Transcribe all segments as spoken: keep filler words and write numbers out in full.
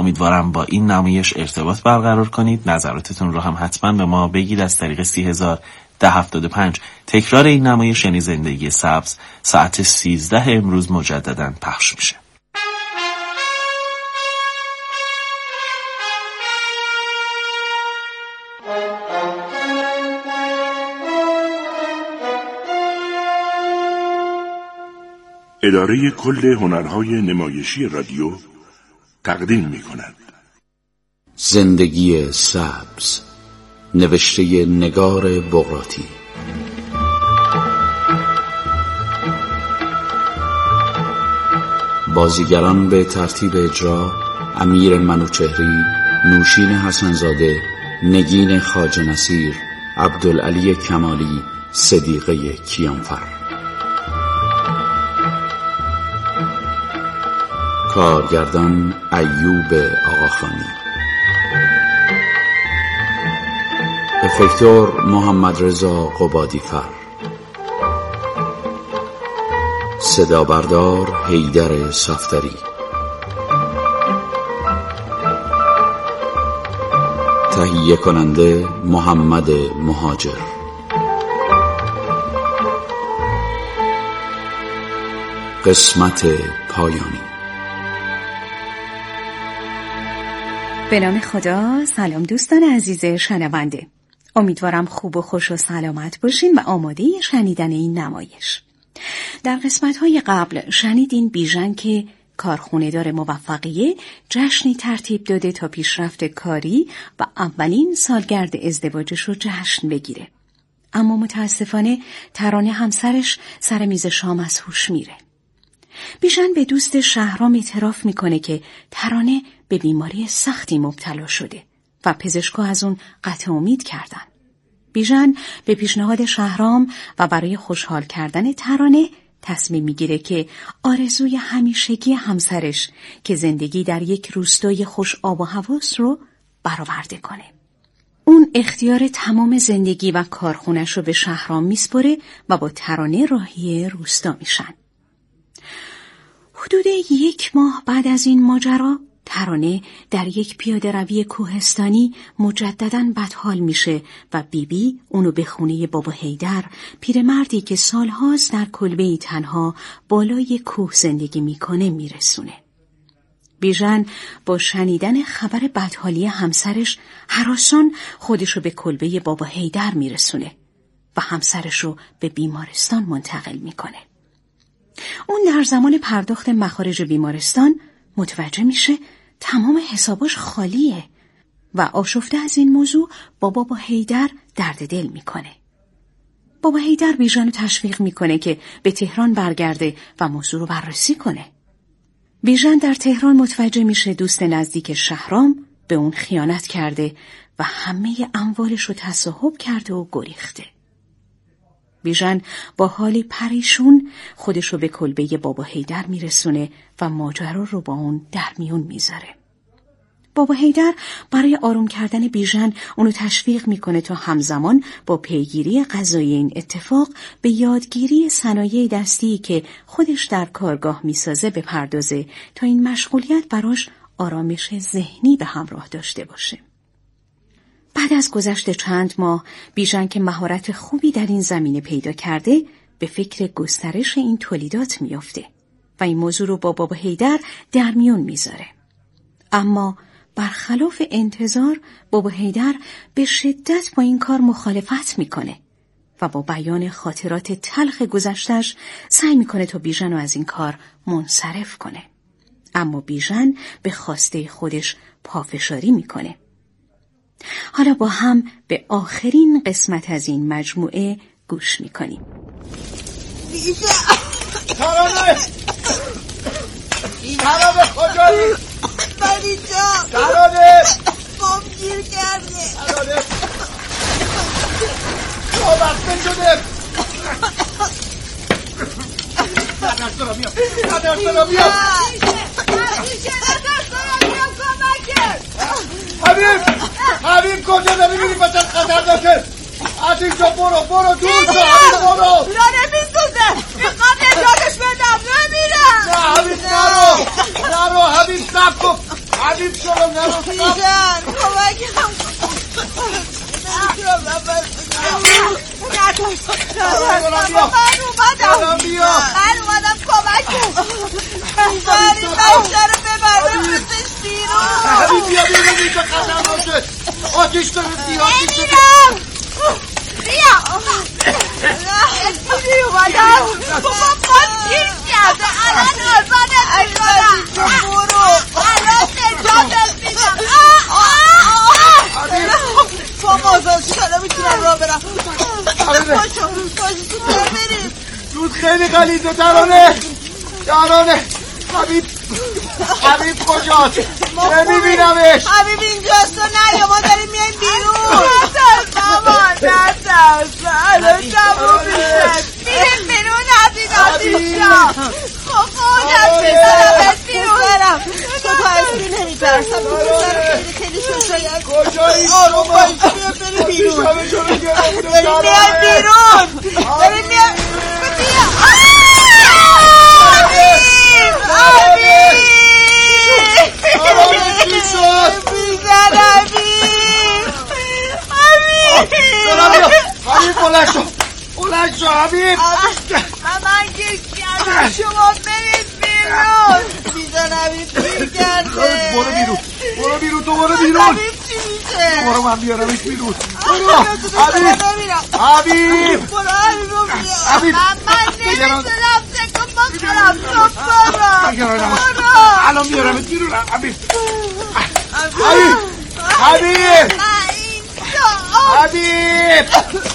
امیدوارم با این نمایش ارتباط برقرار کنید. نظراتتون رو هم حتما به ما بگید از طریق سی هزار ده هفتاد و پنج. تکرار این نمایش یعنی زندگی سبز ساعت سیزده امروز مجددا پخش میشه. اداره کل هنرهای نمایشی رادیو تقدیم می کند زندگی سبز، نوشته نگار بغراتی. بازیگران به ترتیب اجرا: امیر منوچهری، نوشین حسنزاده، نگین خواجه نصیر، عبدالعلی کمالی، صدیقه کیانفر. کارگردان ایوب آقاخانی. افکتور محمد رضا قبادیفر. صدا بردار حیدر صفدری. تهیه کننده محمد مهاجر. قسمت پایانی. به نام خدا. سلام دوستان عزیز شنونده، امیدوارم خوب و خوش و سلامت باشین و آماده شنیدن این نمایش. در قسمت‌های قبل شنیدین بیژن که کارخونه دار موفقیه جشنی ترتیب داده تا پیشرفت کاری و اولین سالگرد ازدواجش رو جشن بگیره. اما متاسفانه ترانه همسرش سر میز شام از هوش میره. بیژن به دوست شهرام اعتراف میکنه که ترانه به بیماری سختی مبتلا شده و پزشکا از اون قطع امید کردن. بیژن به پیشنهاد شهرام و برای خوشحال کردن ترانه تصمیم میگیره که آرزوی همیشگی همسرش که زندگی در یک روستای خوش آب و هواست رو برآورده کنه. اون اختیار تمام زندگی و کارخونش رو به شهرام میسپره و با ترانه راهی روستا میشن. حدود یک ماه بعد از این ماجرا ترانه در یک پیاده روی کوهستانی مجدداً بدحال میشه و بیبی بی اونو به خونه بابا حیدر، پیرمردی که سالهاست در کلبه‌ای تنها بالای کوه زندگی میکنه، میرسونه. بیژن با شنیدن خبر بدحالی همسرش هراسان خودشو به کلبه بابا حیدر میرسونه و همسرشو به بیمارستان منتقل میکنه. اون در زمان پرداخت مخارج بیمارستان متوجه میشه تمام حساباش خالیه و آشفته از این موضوع با بابا حیدر درد دل میکنه. بابا حیدر بیژن رو تشویق میکنه که به تهران برگرده و موضوع رو بررسی کنه. بیژن در تهران متوجه میشه دوست نزدیک شهرام به اون خیانت کرده و همه اموالش رو تصاحب کرده و گریخته. بیژن با حالی پریشون خودشو به کلبه بابا حیدر میرسونه و ماجرا رو با اون در میون میذاره. بابا حیدر برای آروم کردن بیژن اونو تشویق میکنه تا همزمان با پیگیری قضای این اتفاق به یادگیری صنایع دستی که خودش در کارگاه میسازه بپردازه تا این مشغولیت براش آرامش ذهنی به همراه داشته باشه. بعد از گذشت چند ماه بیژن که مهارت خوبی در این زمینه پیدا کرده به فکر گسترش این تولیدات میافته و این موضوع رو با بابا حیدر در میون میذاره. اما برخلاف انتظار بابا حیدر به شدت با این کار مخالفت میکنه و با بیان خاطرات تلخ گذشتش سعی میکنه تا بیژن رو از این کار منصرف کنه. اما بیژن به خواسته خودش پافشاری میکنه. حالا با هم به آخرین قسمت از این مجموعه گوش میکنیم. ترانه! ترانه کجایی؟ من اینجا ترانه! گم گیر کرده. ترانه! وابسته شده! ندرس دارم میام! ندرس دارم میام! حبیب! حبیب کجا داری میری بچه خطر داشته؟ از اینجا برو برو دور شو حبیب برو! را نمیسوزه! میخوام نجاتش بدم نمیرم! نه حبیب نرو! نرو حبیب سب کن! حبیب شما نرو بیشتر کمکم نمیتونم نفس بزنم من اومدم من اومدم کمک کن بیشتر این بچه رو ببرده بزش بیرون حبیب بیا بیرون اینجا قدم باشه آتیش داره بیا آتیش داره بیا اسپیدی اومدم بابا خود گیر کرده الان آزادت میکنم برو الان نجاتت میدم بابا آزاد شده میتونم را برم باشو باشو تو بریم دود خیلی غلیظه ترانه ترانه حبیب حبیب کجاست نمیبینمش حبیب اینجاست و نه یا ما داریم میایم بیرون نترس بابا نترس الان جمعو میشن میریم بیرون حبیب حبیب جا خب خودم میزنمت بیرون برم تو تو اسمی نمیترسم تو خیلی شوشاید کجایی آروم باید بریم بیرون داریم میایم بیرون داریم میایم بیا حبیب حبیب آرامه چی شد بیزن حبیب حبیب حبیب بلند شو بلند شو حبیب من گیر کردم شما برید بیرون بیزن حبیب گیر کرده برو بیرون برو بیرون تو برو بیرون حبیب چی میشه برو من بیارمش بیرون برو حبیب حبیب برو حبیب رو بیا حبیب من نمیتونم تکم بکنم تو برو برو الان بیارمش بیرون حبیب حبیب حبیب حبیب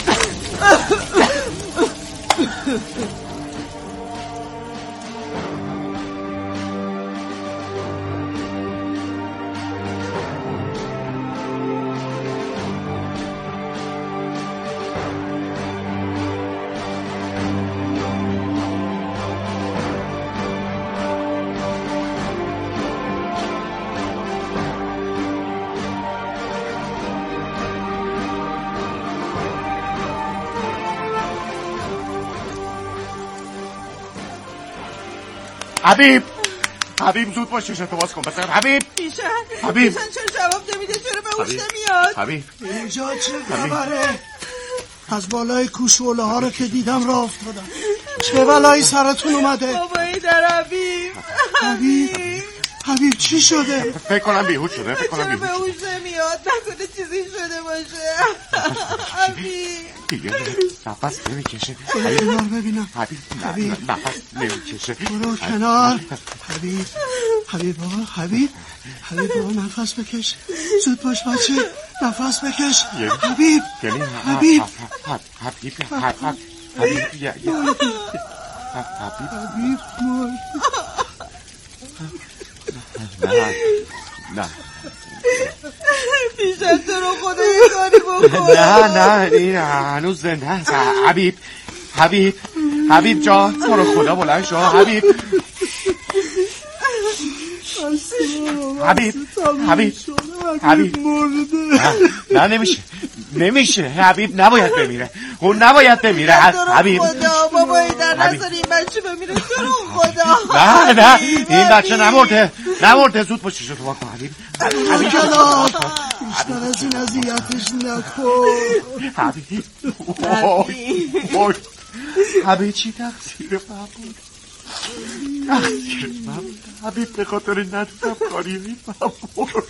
حبیب حبیب زود باش چشتو باز کن بسر حبیب پیشن حبیب پیشن چرا جواب نمیده چرا به هوش نمیاد حبیب اینجا چه خبره؟ از بالای کوشوله ها رو که دیدم راه افتادم. چه بلایی سرتون اومده؟ بابا ای در حبیب حبیب حبیب چی شده؟ فکر کنم بیهوش شده فکر کنم چرا به بیهوش هوش نمیاد نکنه چیزی شده باشه حبیب دیگه نفس نمیکشه برو کنار ببینم. حبیب حبیب. نفس نمیکشه برو کنار. حبیب حبیب بابا حبیب حبیب بابا نفس بکش زود باش بچه نفس بکش حبیب یعنی حبیب حبیب حبیب حبیب حبیب مرد نه نه پیشن تو رو خدا یه کاری بکن نه نه این هنوز زنده است حبیب حبیب حبیب جان تو رو خدا بلند شو حبیب حبیب حبیب حبیب مرده نه نمیشه نمیشه حبیب نباید بمیره اون نباید بمیره حبیب خدا بابا ای در نظر این بچه بمیره تو رو خدا نه نه این بچه نمرده نمرده زود باشی شد تو حبیب حبیب بیشتر از این اذیتش نکن حبیب وای حبیب چی تقصیر من بود تقصیر من بود حبیب به خاطر ندونم کاری من بود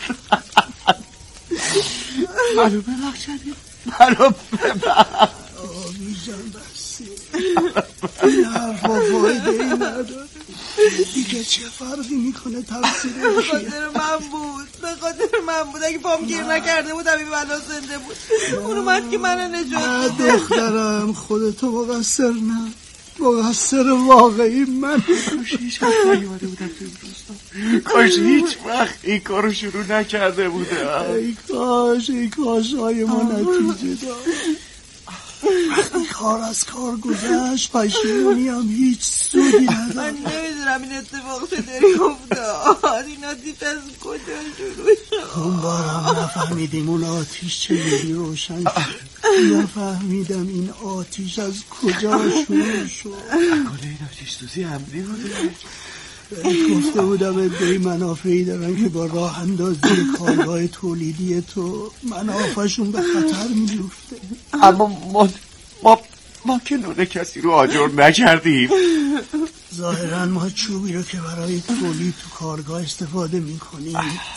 منو ببخش حبیب منو ببخش آمیزم بسی این حرفا فایده ای نداره دیگه چه فرقی میکنه تقصیر به خاطر من بود به خاطر من بود اگه پام گیر نکرده بود همین بلا زنده بود اون اومد که منو نجات بده دخترم خودتو مقصر نه مقصر واقعی من کاش هیچ وقت نیومده بودم تو این روستا کاش هیچ وقت این کارو شروع نکرده بودم ای کاش ای کاش های ما نتیجه داد وقتی کار از کار گذشت پشیمونی هم هیچ سودی نداد من نمیدونم این اتفاق چطوری افتاد این آتیش از کجا شروع شد اون بارم نفهمیدیم اون آتیش چجوری روشن شد نفهمیدم این آتیش از کجا شروع شد نکنه این آتیش سوزی عمدی بوده گفته بودم ادهی منافعی دارن که با راه اندازی کارگاه تولیدی تو منافعشون به خطر میفته. اما ما ما ما که نون کسی رو آجر نکردیم. ظاهرا ما چوبی رو که برای تولید تو کارگاه استفاده میکنیم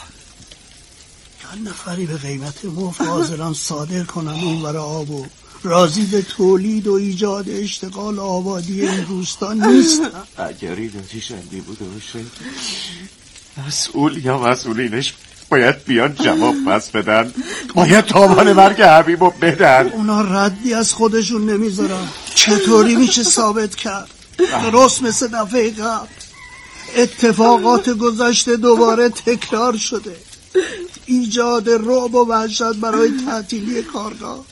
چند نفری به قیمت مفت حاضران صادر کنن اون برای آب و راضی به تولید و ایجاد اشتغال آبادی این روستا نیستن. اگر این آتیش‌اندی بوده باشه مسئول یا مسئولینش باید بیان جواب پس بدن، باید تاوان مرگ حبیبو بدن. اونا ردی از خودشون نمیذارن. چطوری میشه ثابت کرد؟ درست مثل دفعه قبل اتفاقات گذشته دوباره تکرار شده، ایجاد رعب و وحشت برای تعطیلی کارگاه.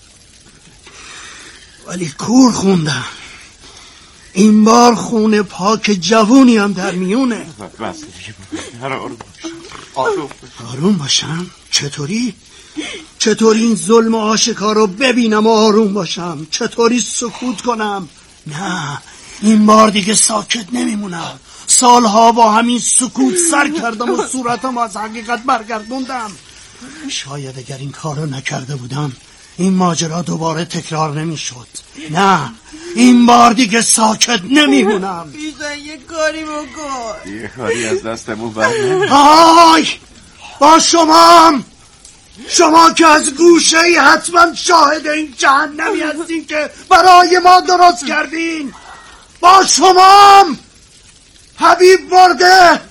ولی کور خوندم این بار خون پاک جوونی هم در میونه. آروم آروم آروم باشم؟ چطوری؟ چطوری این ظلم آشکار رو ببینم و آروم باشم؟ چطوری سکوت کنم؟ نه، این بار دیگه ساکت نمیمونم. سالها با همین سکوت سر کردم و صورتم از حقیقت برگردوندم. شاید اگر این کار رو نکرده بودم این ماجرا دوباره تکرار نمیشد. نه، این بار دیگه ساکت نمیمونم. بیشتر یه کاری بکن. یه کاری از دستمون برنه. آی با شما شما که از گوشه ای حتما شاهد این جهنمی هستین که برای ما درست کردین. با شما حبیب مرده.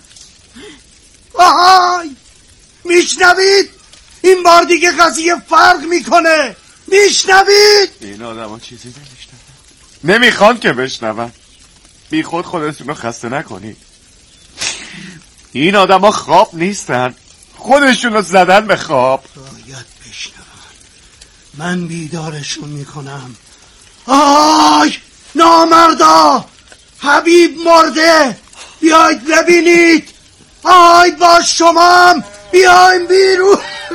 آهای میشنوید؟ این بار دیگه قضیه فرق میکنه. میشنوید؟ این آدم ها چیزی نمیشنون، نمیخوان که بشنون. بی خود خودتون رو خسته نکنید. این آدم ها خواب نیستن، خودشون رو زدن به خواب. باید بشنون. من بیدارشون میکنم. آی نامردا، حبیب مرده. بیاید ببینید. آی با شما بیایم بیرون.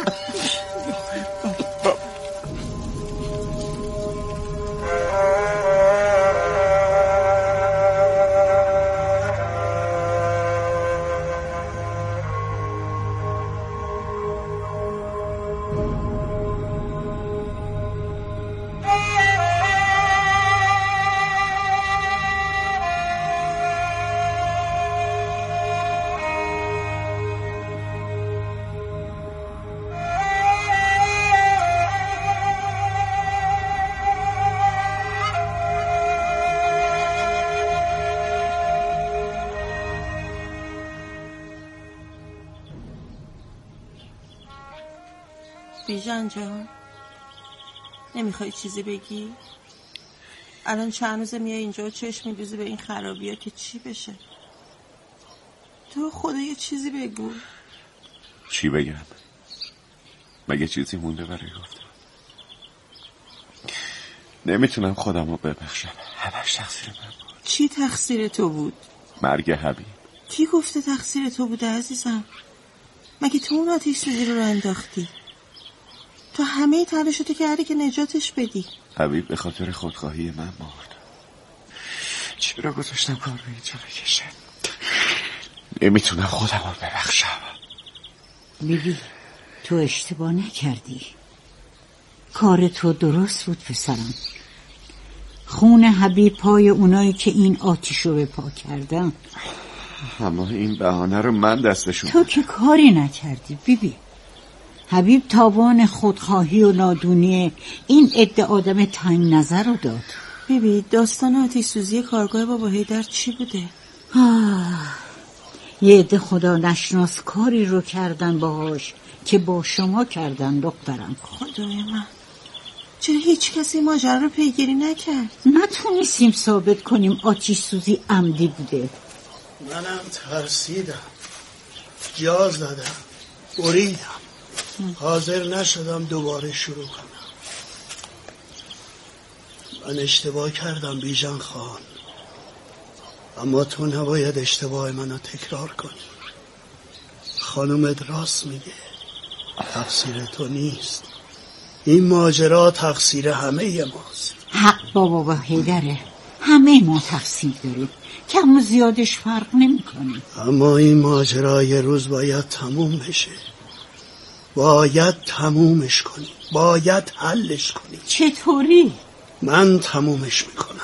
بیژن جان، نمیخوای چیزی بگی؟ الان چند روزه میای اینجا و چشم میدوزی به این خرابی ها که چی بشه؟ تو خدا یه چیزی بگو. چی بگم؟ مگه چیزی مونده برای گفتم؟ نمیتونم خودم رو ببخشم. همش تقصیر من بود. چی تقصیر تو بود؟ مرگ حبیب. کی گفته تقصیر تو بوده عزیزم؟ مگه تو اون آتش سوزی رو انداختی؟ تو همه تلاشتو کردی که نجاتش بدی. حبیب به خاطر خودخواهی من مرد. چرا گذاشتم کار به اینجا بکشه؟ نمیتونم خودم رو ببخشم. بیبی تو اشتباه نکردی. کار تو درست بود پسرم. خون حبیب پای اونایی که این آتیش رو به پا کردن. اما این بهانه رو من دستشون. تو که کاری نکردی بیبی. حبیب تاوان خودخواهی و نادونی این عده آدم تنگ نظر رو داد. بیبی داستان آتش سوزی کارگاه بابا حیدر چی بوده؟ آه. یه عده خدا نشناس کاری رو کردن باهاش که با شما کردن دخترم. خدای من، چرا هیچ کسی ماجرا رو پیگیری نکرد؟ نتونستیم ثابت کنیم آتش سوزی عمدی بوده. منم ترسیدم، جا زدم، بریدم، حاضر نشدم دوباره شروع کنم. من اشتباه کردم بیژن خان، اما تو نباید اشتباه منو تکرار کنی. خانومت راست میگه، تقصیر تو نیست. این ماجرا تقصیر همه ماست. حق با بابا حیدره، همه ما تقصیر داریم، کم و زیادش فرق نمی‌کنه. اما این ماجرا یه روز باید تموم بشه. باید تمومش کنی، باید حلش کنی. چطوری؟ من تمومش میکنم.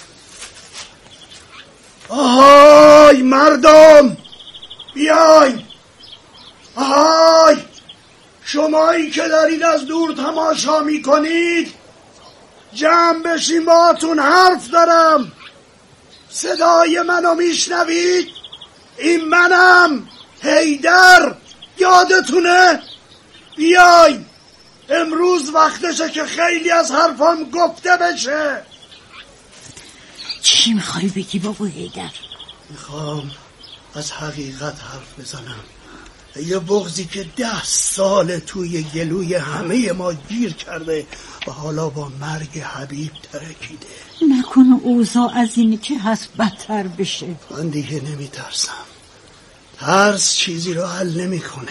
آهای مردم بیاین، آهای شمایی که دارید از دور تماشا میکنید جمع بشین، باهاتون حرف دارم. صدای منو میشنوید؟ این منم، حیدر، یادتونه؟ بیاین، امروز وقتشه که خیلی از حرفام گفته بشه. چی میخوای بگی بابا حیدر؟ میخوام از حقیقت حرف بزنم. یه بغضی که ده سال توی گلوی همه ما گیر کرده و حالا با مرگ حبیب ترکیده. نکنه اوضاع از اینی که هست بدتر بشه. من دیگه نمیترسم. ترس چیزی رو حل نمیکنه.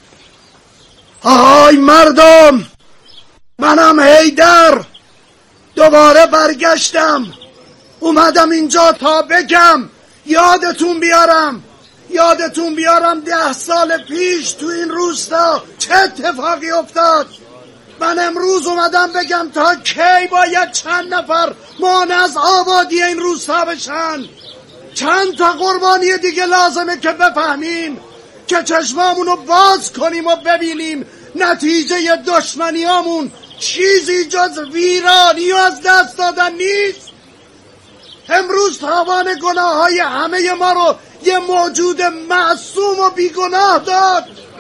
آهای مردم، منم حیدر، دوباره برگشتم، اومدم اینجا تا بگم، یادتون بیارم یادتون بیارم ده سال پیش تو این روستا چه اتفاقی افتاد. من امروز اومدم بگم تا کی باید چند نفر مانع از آبادی این روستا بشن. چند تا قربانی دیگه لازمه که بفهمیم، که چشمامونو باز کنیم و ببینیم نتیجه دشمنیامون چیزی جز ویرانی و از دست دادن نیست. امروز تاوان گناه های همه ما رو یه موجود معصوم و بیگناه داد.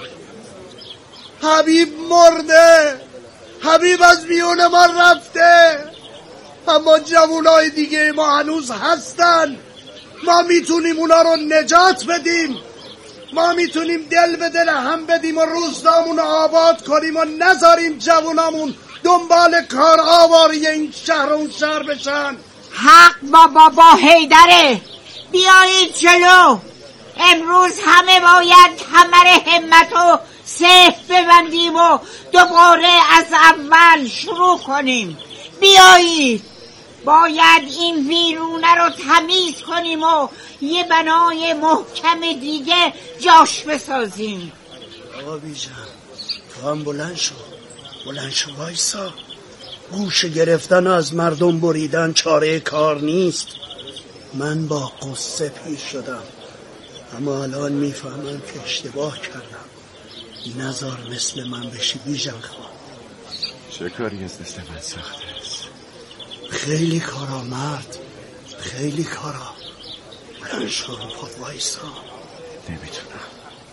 حبیب مرده، حبیب از میون ما رفته، اما جوانای دیگه ما هنوز هستن. ما میتونیم اونا رو نجات بدیم، ما میتونیم دل به دل هم بدیم و روستامون رو آباد کنیم و نذاریم جوانامون دنبال کار آواری این شهر و اون شهر بشن. حق با بابا حیدره، بیایید جلو. امروز همه باید کمر همت و صف ببندیم و دوباره از اول شروع کنیم. بیایید، باید این ویرونه رو تمیز کنیم و یه بنای محکم دیگه جاش بسازیم. آقا بیجان، تو هم بلند شو، بلند شو وایسا. گوش گرفتن از مردم بریدن چاره کار نیست. من با قصه پیش شدم، اما الان میفهمم که اشتباه کردم. نزار مثل من بشی بیژن خان. چه کاری از دست من سخت است؟ خیلی کارا مرد، خیلی کارا. بلند شو رو پا وایسا. نمیتونم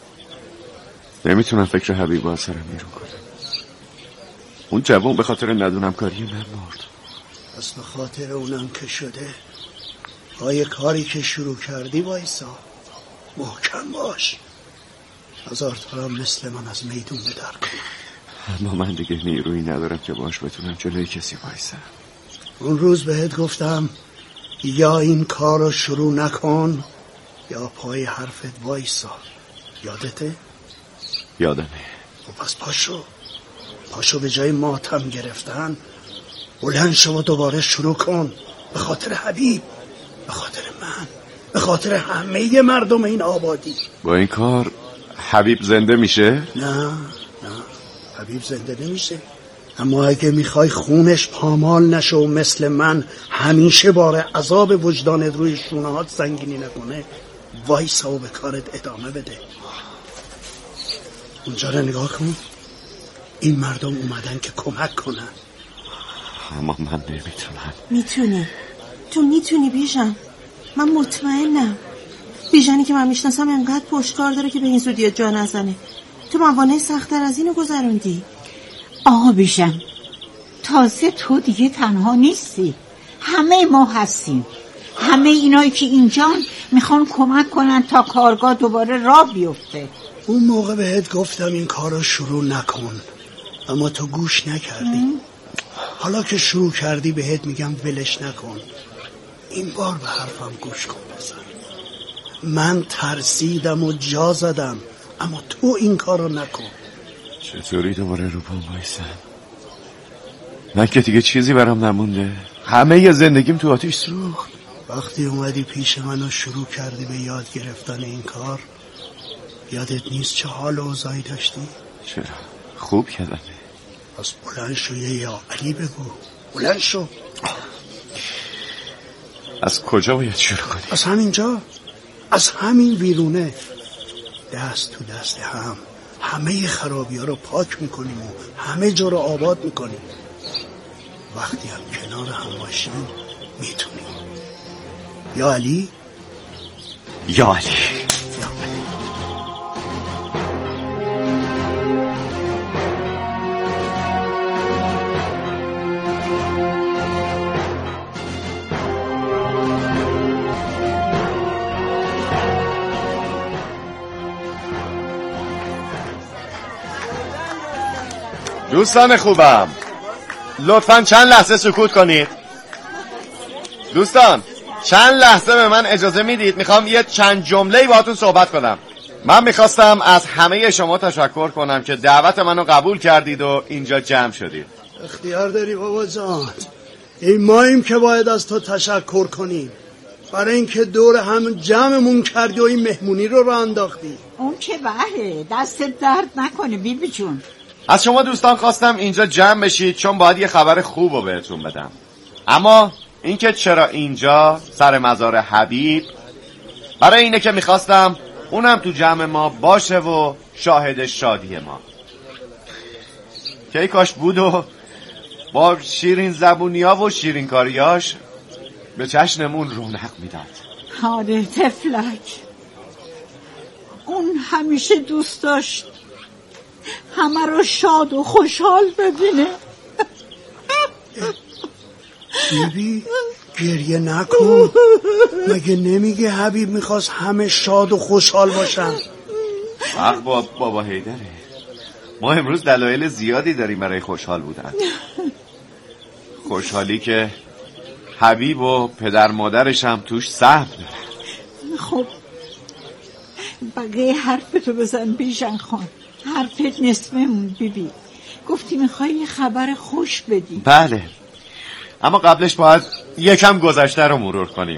نمیتونم فکر حبیب از سرم بیرون کنم. اون جوان به خاطر ندونم کاری من مرد. پس به خاطر اونم که شده، پای کاری که شروع کردی وایسا، محکم باش. هزار تا هم مثل من از میدون بدر کن. اما من دیگه نیرویی ندارم که باش بتونم جلوی کسی وایسم. اون روز بهت گفتم یا این کار رو شروع نکن یا پای حرفت وایسا. یادته؟ یادمه. و پس پاشو پاشو به جای ماتم گرفتن بلند شو و دوباره شروع کن. به خاطر حبیب، به خاطر من، به خاطر همه مردم این آبادی. با این کار حبیب زنده میشه؟ نه نه، حبیب زنده نمیشه، اما اگه میخوای خونش پامال نشه و مثل من همیشه بار عذاب وجدانت روی شونهات سنگینی نکنه، وایسا و به کارت ادامه بده. اونجا رو نگاه کن، این مردم اومدن که کمک کنن. اما من نمیتونم. میتونی، تو میتونی بیژن. من مطمئنم بیژنی که من میشناسم انقدر پشتکار داره که به این زودی جا نزنه. تو موانع سخت‌تر از اینو گذروندی. آقا بیژن، تازه تو دیگه تنها نیستی، همه ما هستیم. همه اینایی که اینجان میخوان کمک کنن تا کارگاه دوباره راه بیفته. اون موقع بهت گفتم این کار رو شروع نکن، اما تو گوش نکردی. ام. حالا که شروع کردی بهت میگم ولش نکن. این بار به حرفم گوش کن بزن. من ترسیدم و جا زدم، اما تو این کار رو نکن. چطوری دوباره رو پام بایستم؟ من که دیگه چیزی برام نمونده. همه ی زندگیم تو آتیش سوخت. وقتی اومدی پیش من و شروع کردی به یاد گرفتن این کار، یادت نیست چه حال و اوضاعی داشتی؟ چرا؟ خوب کردم. پس بلند شو یه یا علی بگو. بلند شو. از کجا باید شروع کنی؟ از همینجا، از همین ویرونه. دست تو دست هم همه خرابی ها رو پاک میکنیم و همه جا رو آباد میکنیم. وقتی هم کنار هم باشیم میتونیم. یا علی؟ یا علی. دوستان خوبم، لطفاً چند لحظه سکوت کنید. دوستان چند لحظه به من اجازه میدید؟ میخوام یه چند جمله‌ای باهاتون صحبت کنم. من میخواستم از همه شما تشکر کنم که دعوت منو قبول کردید و اینجا جمع شدید. اختیار داری بابا جان. این ماییم که باید از تو تشکر کنیم، برای اینکه دور هم جمعمون کردی و این مهمونی رو راه انداختی. اون که بله، دست درد نکنه بی بی جون. از شما دوستان خواستم اینجا جمع بشید چون باید یه خبر خوب رو بهتون بدم. اما اینکه چرا اینجا سر مزار حبیب، برای اینه که میخواستم اونم تو جمع ما باشه و شاهد شادی ما. که ای کاش بود و با شیرین زبونیا و شیرین کاریاش به چشممون رونق میداد. آره تفلک، اون همیشه دوست داشت همه رو شاد و خوشحال ببینه. بیبی گریه نکن. مگه نمیگه حبیب میخواست همه شاد و خوشحال باشن؟ حق با بابا حیدره، ما امروز دلایل زیادی داریم برای خوشحال بودن. خوشحالی که حبیب و پدر مادرش هم توش سهم دارن. خب بقیه حرفتو بزن بیژن خان. حرفت نصفمون بیبی. گفتی میخوای یه خبر خوش بدی. بله، اما قبلش باید یکم گذشته رو مرور کنیم.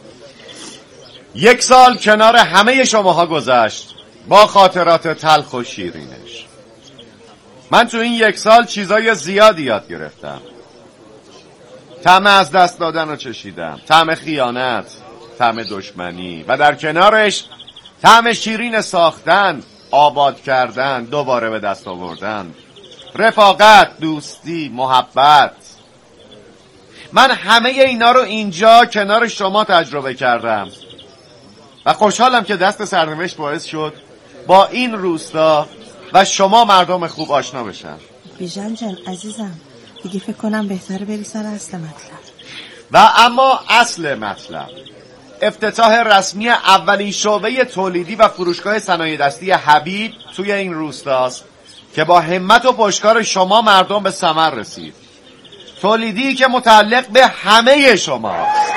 یک سال کنار همه شماها گذشت با خاطرات تلخ و شیرینش. من تو این یک سال چیزای زیادی یاد گرفتم. طعم از دست دادن رو چشیدم، طعم خیانت، طعم دشمنی و در کنارش طعم شیرین ساختن، آباد کردن، دوباره به دست آوردن، رفاقت، دوستی، محبت. من همه اینا رو اینجا کنار شما تجربه کردم و خوشحالم که دست سرنوشت باعث شد با این روستا و شما مردم خوب آشنا بشن. بیژن جان عزیزم، دیگه فکر کنم بهتره بری سر اصل مطلب. و اما اصل مطلب افتتاح رسمی اولین شعبه تولیدی و فروشگاه صنایع دستی حبیب توی این روستاست که با همت و پشتکار شما مردم به ثمر رسید. تولیدی که متعلق به همه شماست.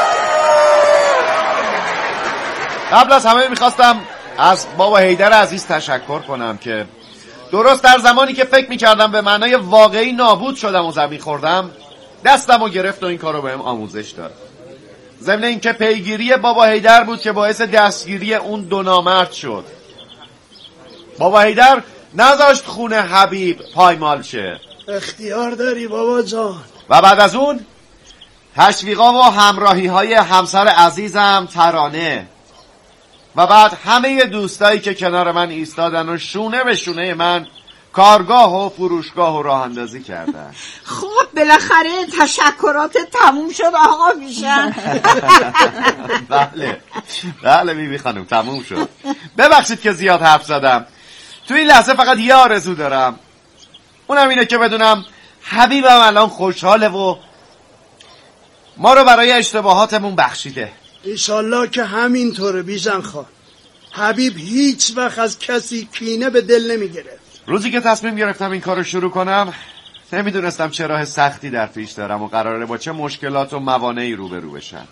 قبل از همه میخواستم از بابا حیدر عزیز تشکر کنم که درست در زمانی که فکر میکردم به معنای واقعی نابود شدم و زمین خوردم، دستم رو گرفت و این کار رو بهم آموزش داد. ضمن اینکه پیگیری بابا حیدر بود که باعث دستگیری اون دو نامرد شد. بابا حیدر نذاشت خونه حبیب پایمال شه. اختیار داری بابا جان. و بعد از اون تشویقا و همراهی های همسر عزیزم ترانه و بعد همه دوستایی که کنار من ایستادن و شونه به شونه من کارگاه و فروشگاه و راه اندازی کردن. خب بالاخره تشکرات تموم شد آقا بیژن. بله بله بیبی خانم تموم شد. ببخشید که زیاد حرف زدم. تو این لحظه فقط یه آرزو دارم، اونم اینه که بدونم حبیبم الان خوشحاله و ما رو برای اشتباهاتمون بخشیده. ایشالله که همینطوره بیژن خان. حبیب هیچ وقت از کسی کینه به دل نمی گرفت. روزی که تصمیم گرفتم این کار رو شروع کنم نمیدونستم چه راه سختی در پیش دارم و قراره با چه مشکلات و موانعی روبرو بشم.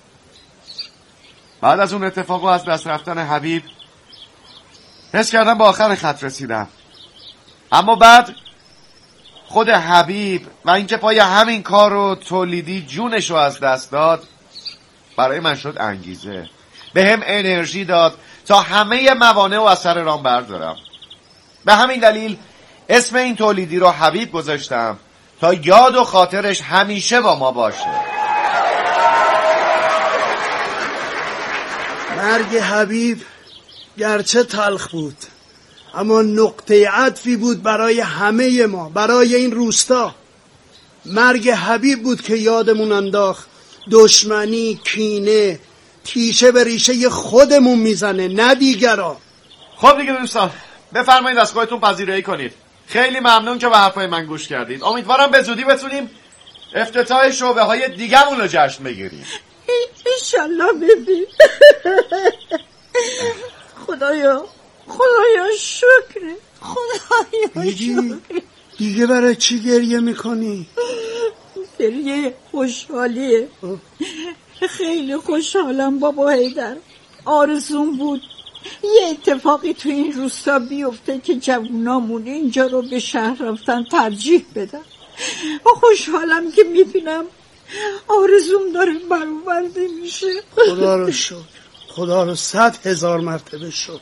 بعد از اون اتفاق و از دست رفتن حبیب حس کردم با آخر خط رسیدم. اما بعد خود حبیب و اینکه پای همین کار رو تولیدی جونش رو از دست داد، برای من شد انگیزه، به هم انرژی داد تا همه موانع و از سر راه بردارم. به همین دلیل اسم این تولیدی رو حبیب گذاشتم تا یاد و خاطرش همیشه با ما باشه. مرگ حبیب گرچه تلخ بود اما نقطه عطفی بود برای همه ما، برای این روستا. مرگ حبیب بود که یادمون انداخت دشمنی، کینه، تیشه به ریشه خودمون میزنه نه دیگران. خب دیگه دوستان بفرمایید از خودتون پذیرایی کنید. خیلی ممنون که به حرفای من گوش کردید. امیدوارم به زودی بتونیم افتتاح شعبه های دیگه‌مون رو جشن بگیریم. انشالله ببین. خدایا خدایا شکر، خدایا شکر. دیگه برای چی گریه میکنی؟ گریه خوشحالیه. خیلی خوشحالم بابا حیدر. آرزوم بود یه اتفاقی تو این روستا بیفته که جوونامون اینجا رو به شهر رفتن ترجیح بدن. خوشحالم که میبینم آرزوم داره برآورده میشه. خدا رو شکر، خدا رو صد هزار مرتبه شکر.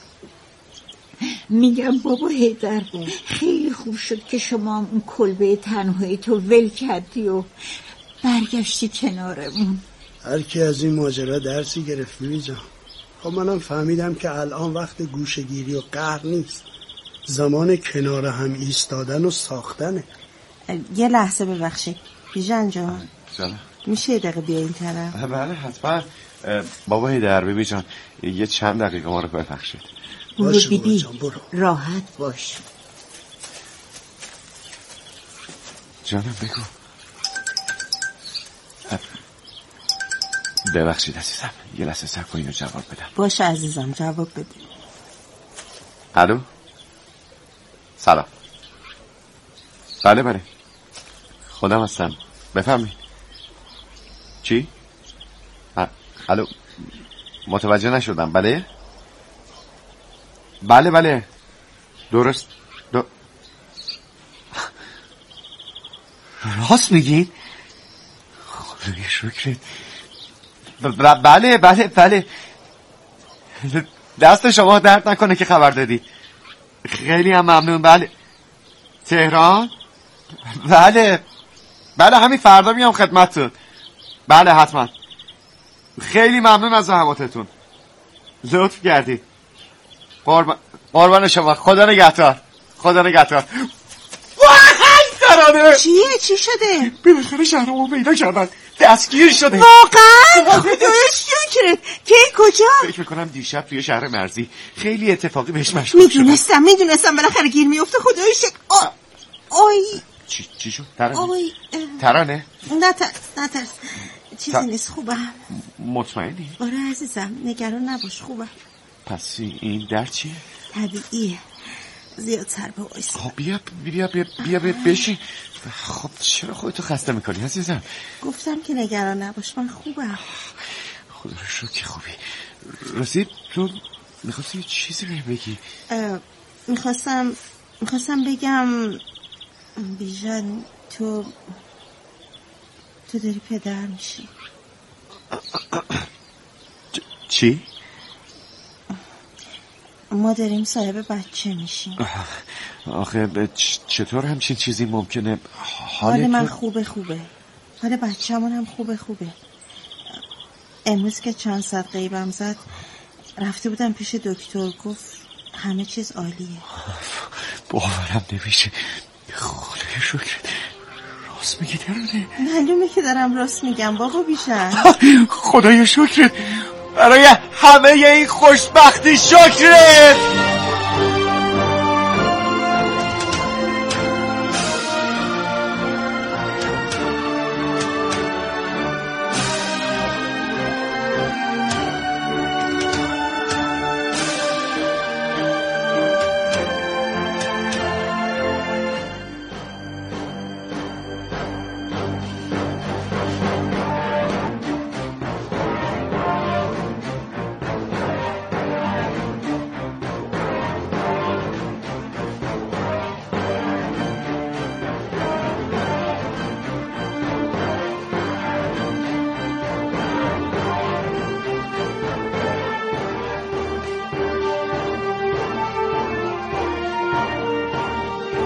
میگم بابا حیدر خیلی خوب شد که شما هم اون کلبه تنهایی تو ول کردی و برگشتی کنارمون. هر کی از این ماجرا درسی گرفت میلی جان. خب منم فهمیدم که الان وقت گوشه‌گیری و قهر نیست، زمان کنار هم ایستادن و ساختنه. یه لحظه ببخشید بیژن جان، جان میشه یه دقیقه بیا این طرف؟ بله حتما. بابا حیدر ببین جان یه چند دقیقه ما رو ببخشید. برو بیبی راحت باش. جانم بگو. ببخشید عزیزم یه لحظه صبر کن اینو جواب بدم. باشه عزیزم جواب بده. الو سلام. بله بله خودم هستم بفهمید. چی؟ الو متوجه نشدم. بله بله بله درست دو... راست میگید؟ خدای شکرت. بله بله بله دست شما درد نکنه که خبر دادی. خیلی هم ممنون. بله تهران؟ بله بله همین فردا میام خدمتتون. بله حتما. خیلی ممنون از زحماتتون، لطف کردید. قربان قربان شما. خدا نگهدار. خدا نگهدار. ترانه چیه؟ چی شده؟ بالاخره شهرامو پیدا کردن، دستگیر شده. واقعا؟ خدای شکر. کی کجا؟ فکر میکنم دیشب توی شهر مرزی. خیلی اتفاقی بهش مشغول شدم. میدونستم میدونستم بالاخره گیر میفته. خدای شکر. آی چی چی شد؟ ترانه آی ترانه نترس نترس چیزی تا... نیست. خوبم. مطمئنی؟ آره عزیزم نگران نباش خوبم. پس این درد چیه؟ طبیعیه. زیاد سر به وایس. خب بیا بیا بیا بیا, بیا بشین. خب چرا خودتو خسته میکنی عزیزم؟ گفتم که نگران نباش من خوبم. خدا رو شکر خوبی. راستی تو میخواستی چیزی رو بگی؟ میخواستم میخواستم بگم بیژن تو تو داری پدر میشی. چی؟ ما داریم صاحب بچه میشیم. آخه چطور همچین چیزی ممکنه؟ حال من خوبه خوبه. حال بچه‌مون هم خوبه خوبه. امروز که چند ساعت غیبم زد رفته بودم پیش دکتر، گفت همه چیز عالیه. باورم نمیشه. خدای شکر. راست میگی ترانه؟ معلومه که دارم راست میگم بابا بیژن. خدای شکر. برای همه این خوشبختی شکرت.